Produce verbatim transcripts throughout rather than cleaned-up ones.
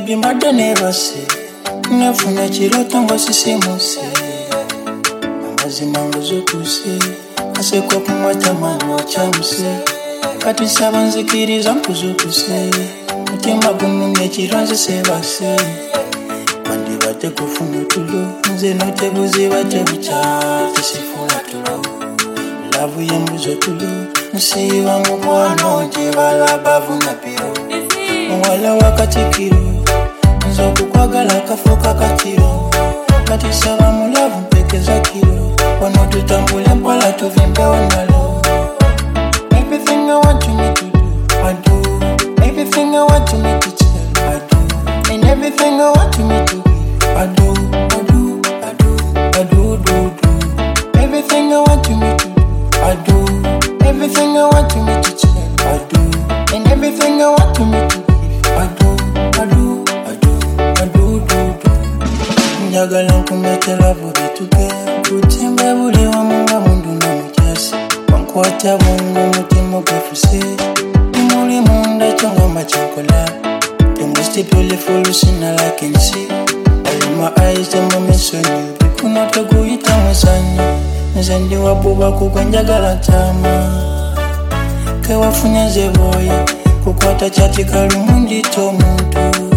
baby mada never say nafuna chiroto ngo sisimuse amazi mango zokuse asekwa kumwata mano chamuse kati sabanzikiriza nkuzokuse mutima gumunye chironze sebase bandi bate kufuna tulo nze note buzi bate bichate sifuna tulo lavu yembuzo tulo musiwa mukwano jibala bavu na piro mwala wakatikiro nzokukwagala kafoka katiro kati saba mulavu mpekeza kiro wano tutambule mpala tuvimbe onalo. Everything I want you me to do, I do. Everything I want you me to tell, I do. And everything I want you me to give, I do, I do, I do, I do, do, do. Everything I want you me to do, I do. Everything I want you me to tell, I do. And everything I want you me to give, I do, I do, I do, I do, do, do. Njagala nkumetela buri tuge, kutimbe buri wa munga mundu na mujasi. Wankwata bungu mutima gwefuse, imuli munda chonga machankola. The most beautiful sinner I can see. All my eyes them are missing you. Kunota guita musani, nzandi wabuba kukwenjagala tama. Kewafunya zeboya, kukwata chati kalumundi to muntu.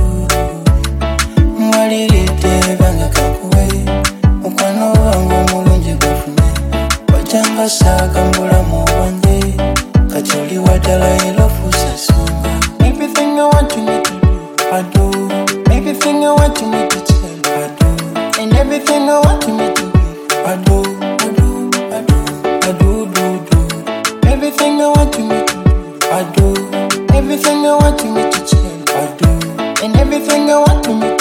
Mwalirite banga kakuwe, mukwano wangu mulunji gwefune. Wajanga saka mbula mwande, kacholi wadala ilofu sasunga. Everything I want you me to do, I do. Everything I want you me to tell, I do. And everything I want you me to give, I do, I do, I do, I do, do, do. Everything I want you me to do, I do. Everything I want you me to tell, I do. And everything I want you me to